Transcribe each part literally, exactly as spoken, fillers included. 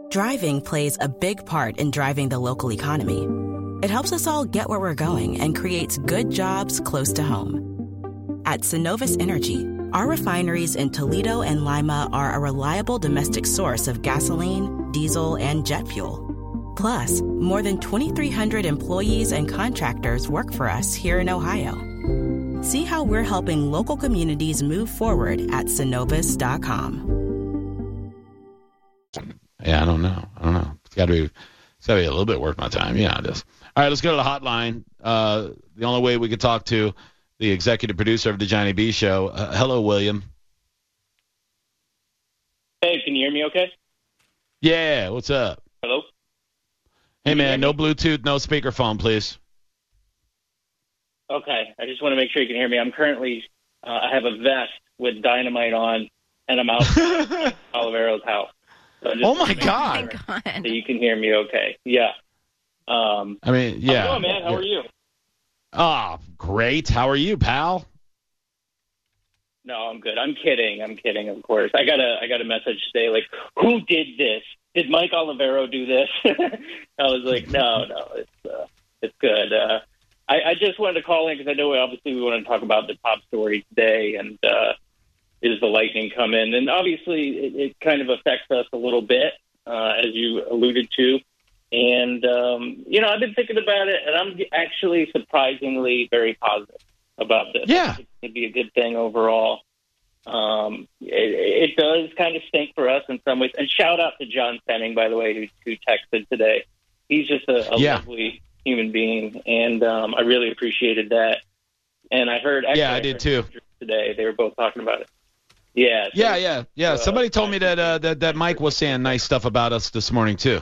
Driving plays a big part in driving the local economy. It helps us all get where we're going and creates good jobs close to home. At Synovus Energy, our refineries in Toledo and Lima are a reliable domestic source of gasoline, diesel, and jet fuel. Plus, more than twenty-three hundred employees and contractors work for us here in Ohio. See how we're helping local communities move forward at Synovus dot com. Yeah, I don't know. I don't know. It's got to be, it's got to be a little bit worth my time. Yeah, it is. All right, let's go to the hotline. Uh, the only way we could talk to the executive producer of the Johnny B Show. Uh, hello, William. Hey, can you hear me okay? Yeah, what's up? Hello? Hey, man, no Bluetooth, no speakerphone, please. Okay, I just want to make sure you can hear me. I'm currently, uh, I have a vest with dynamite on, and I'm out at Olivero's house. So oh, my God. Sure that you can hear me okay. Yeah. Um, I mean, yeah. How's it going, man? How are you? Ah, oh, great. How are you, pal? No, I'm good. I'm kidding. I'm kidding, of course. I got a I got a message today, like, who did this? Did Mike Olivero do this? I was like, no, no, it's uh, it's good. Uh, I, I just wanted to call in because I know we, obviously we want to talk about the top story today, and uh, is the Lightning come in? And obviously it, it kind of affects us a little bit, uh, as you alluded to. And, um, you know, I've been thinking about it, and I'm actually surprisingly very positive about this. Yeah. It'd be a good thing overall. Um, it, it does kind of stink for us in some ways. And shout out to John Senning, by the way, who, who texted today. He's just a, a yeah. lovely human being, and um, I really appreciated that. And I heard, actually, yeah, I did too. Today, they were both talking about it. Yeah, so, yeah, yeah, yeah. Uh, Somebody told me that, uh, that that Mike was saying nice stuff about us this morning too.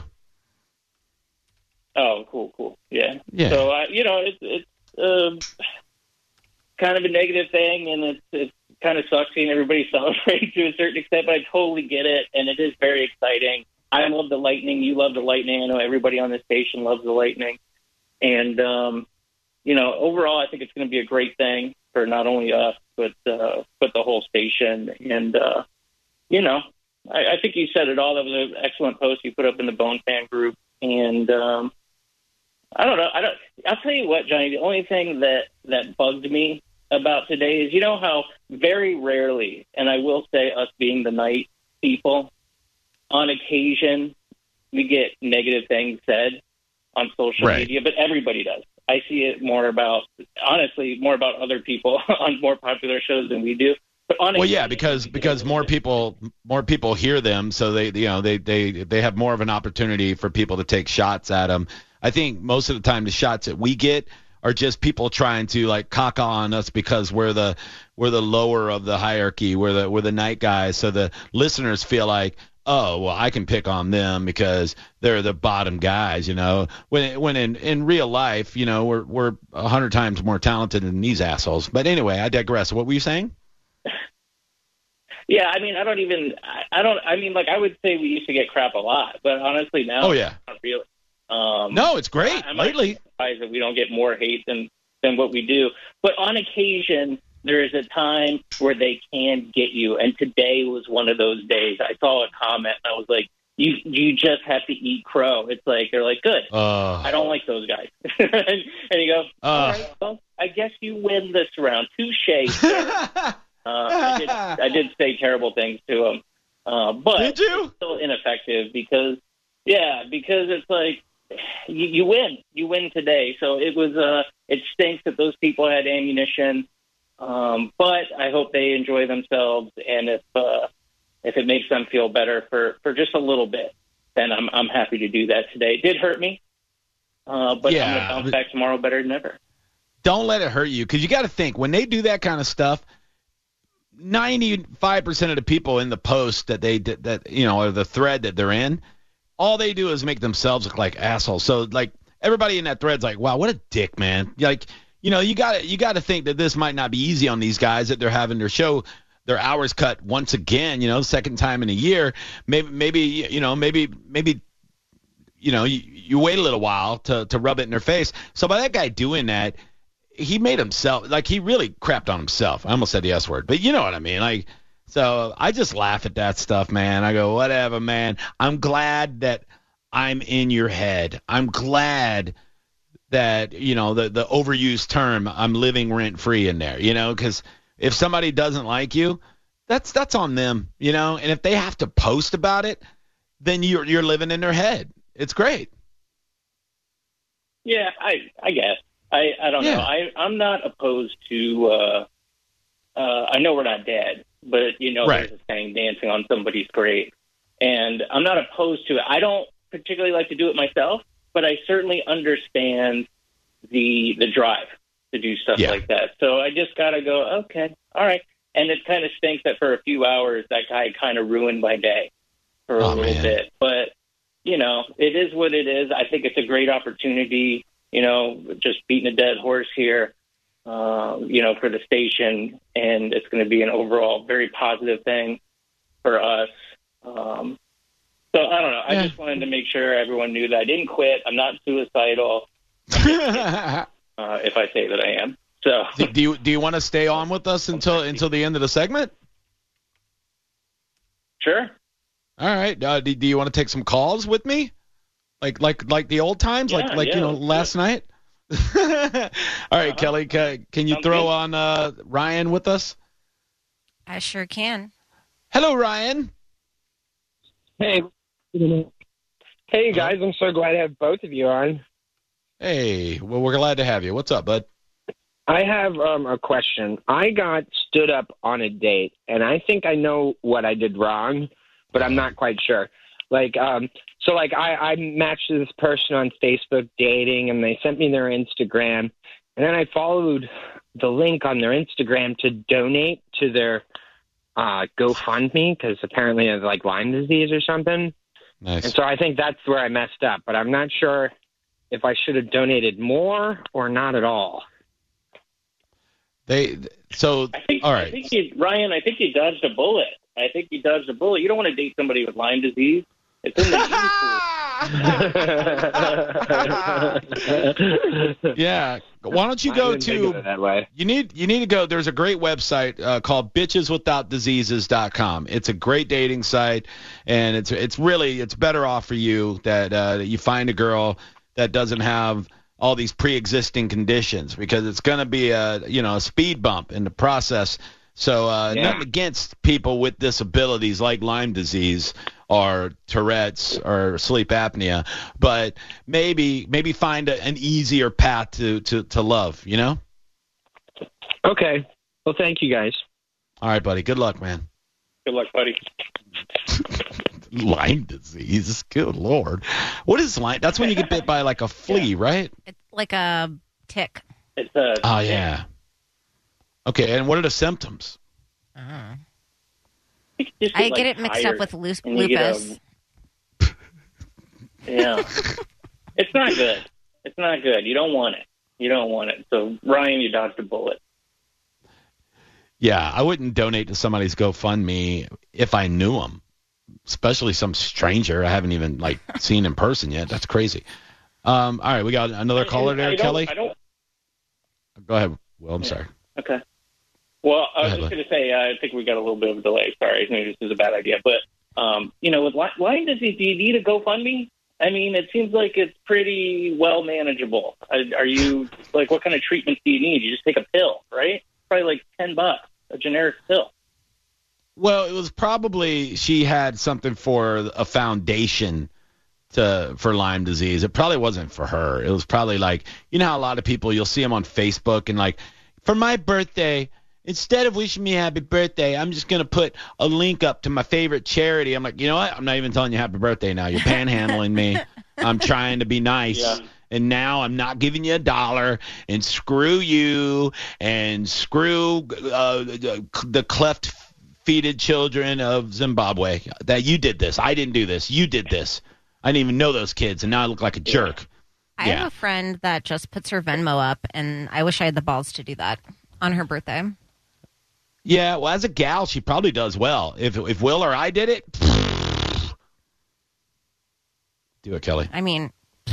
Oh, cool, cool. Yeah. Yeah. So, uh, you know, it's it's um, kind of a negative thing, and it's it kind of sucks seeing everybody celebrate to a certain extent, but I totally get it, and it is very exciting. I love the Lightning. You love the Lightning. I know everybody on this station loves the Lightning. And, um, you know, overall, I think it's going to be a great thing for not only us, but uh, but the whole station. And, uh, you know, I, I think you said it all. That was an excellent post you put up in the Bone Fan group. And, um, I don't know. I don't. I'll tell you what, Johnny. The only thing that, that bugged me about today is, you know how very rarely, and I will say us being the night people, on occasion we get negative things said on social right. media, but everybody does. I see it more about, honestly, more about other people on more popular shows than we do. But on well, yeah, because because more people more people hear them, so they you know they they they have more of an opportunity for people to take shots at them. I think most of the time the shots that we get are just people trying to like caca on us because we're the we're the lower of the hierarchy, we're the we're the night guys, so the listeners feel like, oh, well, I can pick on them because they're the bottom guys, you know. When when in, in real life, you know, we're we're a hundred times more talented than these assholes. But anyway, I digress. What were you saying? Yeah, I mean, I don't even, I, I don't, I mean, like I would say we used to get crap a lot, but honestly now, oh yeah, not really. Um, no, it's great I, I'm lately. Surprised that we don't get more hate than than what we do. But on occasion, there is a time where they can get you, and today was one of those days. I saw a comment, and I was like, "You, you just have to eat crow." It's like they're like, "Good, uh, I don't like those guys," and, and you go, uh, "All right, well, I guess you win this round." Touche. uh, I, did, I did say terrible things to him, uh, but did you? It's still ineffective because, yeah, because it's like. You, you win. You win today. So it was. Uh, it stinks that those people had ammunition, um, but I hope they enjoy themselves. And if uh, if it makes them feel better for, for just a little bit, then I'm I'm happy to do that today. It did hurt me, uh, but yeah, I'm gonna bounce back tomorrow better than ever. Don't let it hurt you, because you got to think when they do that kind of stuff. ninety-five percent of the people in the post that they that you know or the thread that they're in. All they do is make themselves look like assholes. So, like, everybody in that thread's like, wow, what a dick, man. Like, you know, you got you got to think that this might not be easy on these guys, that they're having their show, their hours cut once again, you know, second time in a year. Maybe, maybe you know, maybe, maybe, you know, you, you wait a little while to, to rub it in their face. So, by that guy doing that, he made himself, like, he really crapped on himself. I almost said the S word, but you know what I mean. Like, So I just laugh at that stuff, man. I go, whatever, man. I'm glad that I'm in your head. I'm glad that, you know, the, the overused term, I'm living rent free in there, you know, because if somebody doesn't like you, that's that's on them, you know, and if they have to post about it, then you're you're living in their head. It's great. Yeah, I I guess. I, I don't Yeah. know. I, I'm not opposed to, uh, uh, I know we're not dead, but, you know, Right. there's a saying, dancing on somebody's grave. And I'm not opposed to it. I don't particularly like to do it myself, but I certainly understand the the drive to do stuff Yeah. like that. So I just got to go, okay, all right. And it kind of stinks that for a few hours that guy kind of ruined my day for a Oh, little man. bit. But, you know, it is what it is. I think it's a great opportunity, you know, just beating a dead horse here, uh, you know, for the station. And it's going to be an overall very positive thing for us. Um, so I don't know. I Yeah. just wanted to make sure everyone knew that I didn't quit. I'm not suicidal, uh, if I say that I am. So do, do you do you want to stay on with us until until the end of the segment? sure. All right. Uh, do, do you want to take some calls with me, like like like the old times, like Yeah, like yeah, you know let's do last night? All right, Kelly. Can, can you Sounds throw good. on uh, Ryan with us? I sure can. Hello, Ryan. Hey, hey guys! I'm so glad to have both of you on. Hey, well, we're glad to have you. What's up, bud? I have um, a question. I got stood up on a date, and I think I know what I did wrong, but I'm not quite sure. Like, um, so like I, I matched this person on Facebook dating, and they sent me their Instagram, and then I followed the link on their Instagram to donate to their uh, GoFundMe because apparently they have like Lyme disease or something. Nice. And so I think that's where I messed up, but I'm not sure if I should have donated more or not at all. They so I think, all I right. think you, Ryan, I think you dodged a bullet. I think you dodged a bullet. You don't want to date somebody with Lyme disease. It's in the gene pool. Yeah. Why don't you I go didn't think of to it that way. You need you need to go. There's a great website uh, called bitches without diseases dot com. It's a great dating site, and it's it's really it's better off for you that uh, you find a girl that doesn't have all these pre-existing conditions, because it's going to be a you know a speed bump in the process. So uh, Yeah. nothing against people with disabilities like Lyme disease or Tourette's or sleep apnea, but maybe maybe find a, an easier path to, to, to love, you know? Okay. Well, thank you guys. All right, buddy. Good luck, man. Good luck, buddy. Lyme disease. Good Lord. What is Lyme? That's when you get bit by like a flea, right? It's like a tick. It's uh, Oh, yeah. Okay, and what are the symptoms? Uh-huh. you just I like, get it mixed tired, up with lus- and you get lupus. a- yeah. It's not good. It's not good. You don't want it. You don't want it. So, Ryan, you dodged a bullet. Yeah, I wouldn't donate to somebody's GoFundMe if I knew them, especially some stranger I haven't even like seen in person yet. That's crazy. Um, all right, we got another caller And there, I don't- Kelly. I don't. Go ahead. Well, I'm Yeah. sorry. Okay. Well, I was ahead, just bud. going to say, uh, I think we got a little bit of a delay. Sorry, maybe this is a bad idea. But, um, you know, with Lyme Lyme disease, do you need a GoFundMe? I mean, it seems like it's pretty well manageable. Are, are you, like, what kind of treatment do you need? You just take a pill, right? Probably like ten bucks, a generic pill. Well, it was probably she had something for a foundation to for Lyme disease. It probably wasn't for her. It was probably like, you know how a lot of people, you'll see them on Facebook and like, for my birthday, instead of wishing me happy birthday, I'm just going to put a link up to my favorite charity. I'm like, you know what? I'm not even telling you happy birthday now. You're panhandling me. I'm trying to be nice. Yeah. And now I'm not giving you a dollar, and screw you, and screw uh, the cleft-feeted children of Zimbabwe. That you did this. I didn't do this. You did this. I didn't even know those kids, and now I look like a jerk. I Yeah. have a friend that just puts her Venmo up, and I wish I had the balls to do that on her birthday. Yeah, well, as a gal, she probably does well. If if Will or I did it, do it, Kelly. I mean,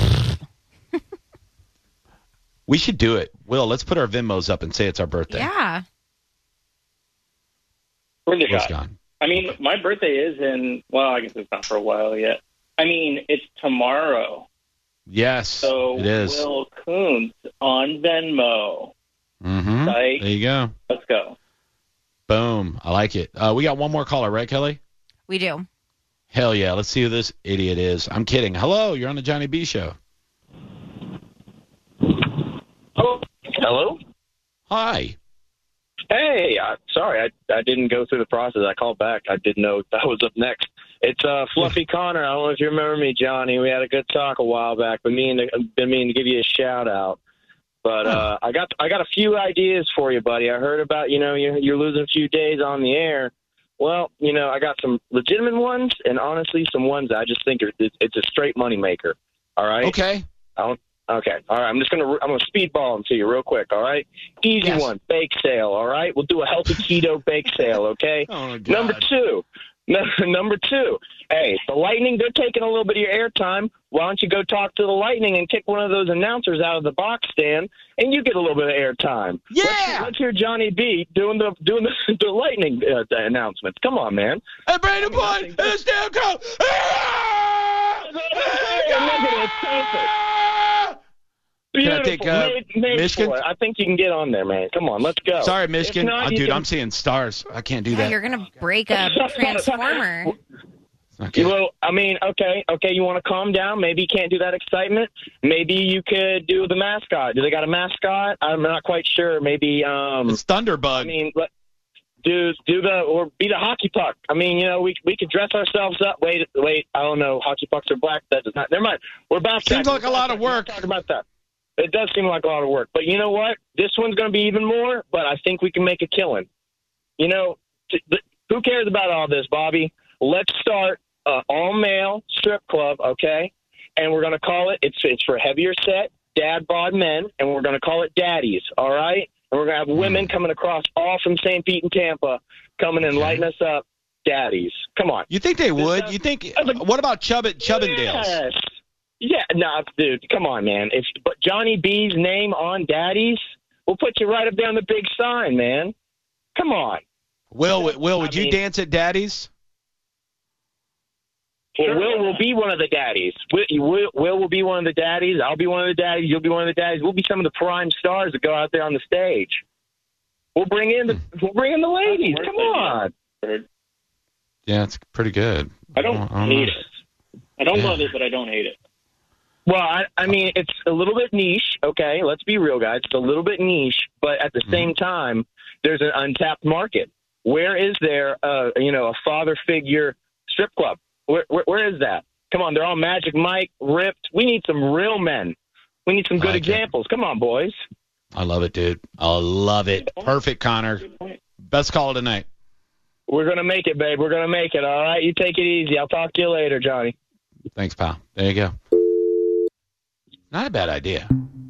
We should do it. Will, let's put our Venmos up and say it's our birthday. yeah. We're Worth a Will's shot. gone. I mean, my birthday is in, well, I guess it's not for a while yet. I mean, it's tomorrow. Yes, So it is. Will Kuntz on Venmo. Mm-hmm. Like, there you go. let's go. Boom. I like it. Uh, we got one more caller, right, Kelly? We do. Hell yeah. Let's see who this idiot is. I'm kidding. Hello, you're on the Johnny B Show. Oh, hello? Hi. Hey, uh, sorry, I, I didn't go through the process. I called back. I didn't know that was up next. It's uh, Fluffy Connor. I don't know if you remember me, Johnny. We had a good talk a while back. Been meaning to, been meaning to give you a shout out. But uh, I got I got a few ideas for you, buddy. I heard about, you know, you're, you're losing a few days on the air. Well, you know, I got some legitimate ones, and honestly, some ones I just think are, it's, it's a straight moneymaker. All right? Okay. I don't, okay. All right. I'm just gonna I'm gonna speedball them to you real quick. All right. Easy Yes. one. Bake sale. All right. We'll do a healthy keto bake sale. Okay. Oh, God. Number two. No, number two. Hey, the Lightning, they're taking a little bit of your airtime. Why don't you go talk to the Lightning and kick one of those announcers out of the box stand, and you get a little bit of airtime. Yeah. Let's, let's hear Johnny B doing the doing the, the Lightning uh, the announcements. Come on, man. Hey, Brandon Point, it's still cold. Can I take uh, Made- made Michigan? for it. I think you can get on there, man. Come on, let's go. Sorry, Michigan. If not, Oh, you dude, can- I'm seeing stars. I can't do Yeah, that. you're going to break a transformer. Okay. Well, I mean, okay, okay, you want to calm down? Maybe you can't do that excitement. Maybe you could do the mascot. Do they got a mascot? I'm not quite sure. Maybe, um, It's Thunderbug. I mean, let, do do the or be the hockey puck. I mean, you know, we we could dress ourselves up. Wait, wait, I don't know. Hockey pucks are black. That does not. Never mind. We're back. Seems like a lot of work. Talk about that. It does seem like a lot of work. But you know what? This one's going to be even more. But I think we can make a killing. You know, t- th- who cares about all this, Bobby? Let's start uh, all male strip club, okay? And we're going to call it. It's it's for heavier set, dad bod men, and we're going to call it daddies. All right. And we're going to have women coming across all from Saint Pete and Tampa coming and lighting us up. Daddies. Come on. You think they would? uh, You think? What about Chubb at Chubbindales? Yes. Yeah, no, dude, come on, man. If but Johnny B's name on Daddies, we'll put you right up there on the big sign, man. Come on. Will, Will, would I you mean- dance at Daddy's? Well, Sure. Will will be one of the daddies. Will, Will, Will will be one of the daddies. I'll be one of the daddies. You'll be one of the daddies. We'll be some of the prime stars that go out there on the stage. We'll bring in the we'll bring in the ladies. Come on. Yeah, it's pretty good. I don't I don't hate know. it. I don't Yeah. love it, but I don't hate it. Well, I, I mean, it's a little bit niche, okay? Let's be real, guys. It's a little bit niche, but at the Mm-hmm. same time, there's an untapped market. Where is there, uh, you know, a father figure strip club? Where, where, where is that? Come on, they're all Magic Mike, ripped. We need some real men. We need some I good like it. examples. Come on, boys. I love it, dude. I love it. Perfect, Connor. Good point. Best call of the night. We're going to make it, babe. We're going to make it, all right? You take it easy. I'll talk to you later, Johnny. Thanks, pal. There you go. Not a bad idea.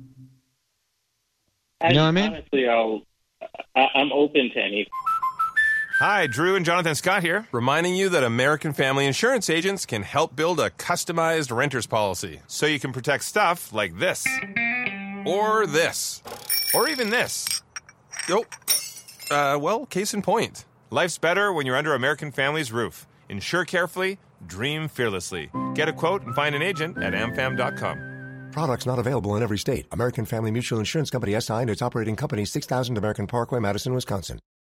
I, You know what I mean? Honestly, I'll, I, I'm open to any. Hi, Drew and Jonathan Scott here, reminding you that American Family Insurance agents can help build a customized renter's policy so you can protect stuff like this, or this, or even this. Oh, uh, well, case in point. Life's better when you're under American Family's roof. Insure carefully, dream fearlessly. Get a quote and find an agent at am fam dot com. Products not available in every state. American Family Mutual Insurance Company S I and its operating company, six thousand American Parkway, Madison, Wisconsin.